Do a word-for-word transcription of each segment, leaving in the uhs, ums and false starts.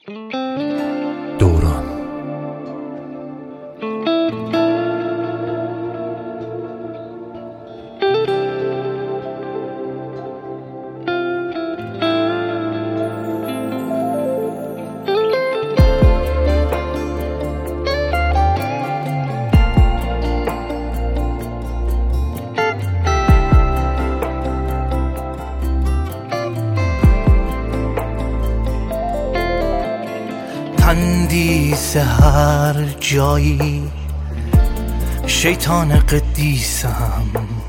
دوران تندیس هر جایی شیطان قدیسم،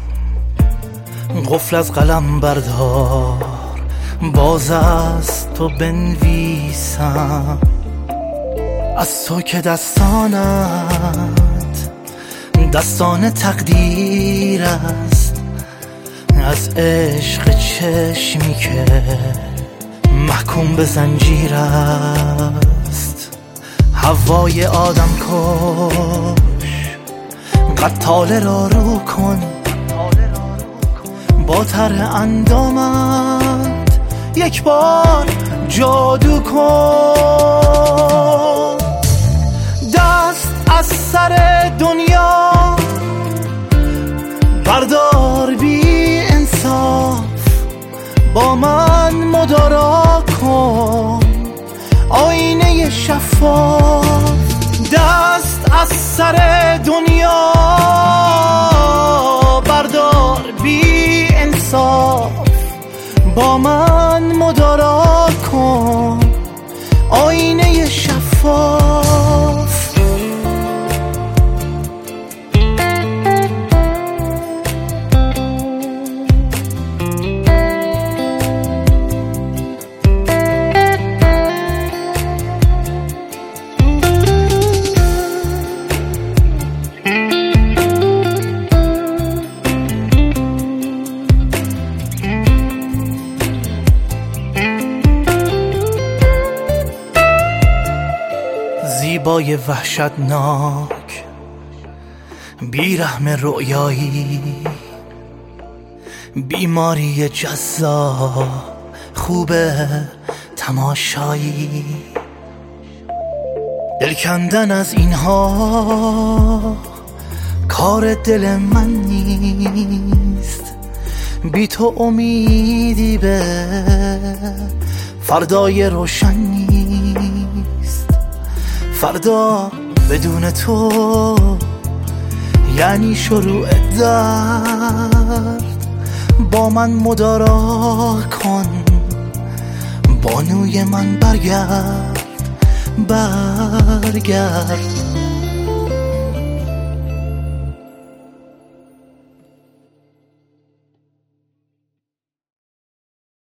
قفل از قلم بردار باز از تو بنویسم. از تو که دستانت دستان تقدیر است، از عشق چشمی که محکوم به زنجیر است. هوای آدم کش قتاله را رو کن، با طرح اندامت یک بار جادو کن. دست از سر دنیا بردار بی انصاف، با من مدارا کن آینه شفاف. دست از سر دنیا بردار بی انصاف، با من مدارا کن آینه شفاف. زیبای وحشتناک بیرحم رؤیایی، بیماری جذاب خوبه تماشایی. دل کندن از اینها کار دل من نیست، بی تو امیدی به فردای روشن نیست. فردا بدون تو یعنی شروع درد، با من مدارا کن بانوی من، برگرد برگرد.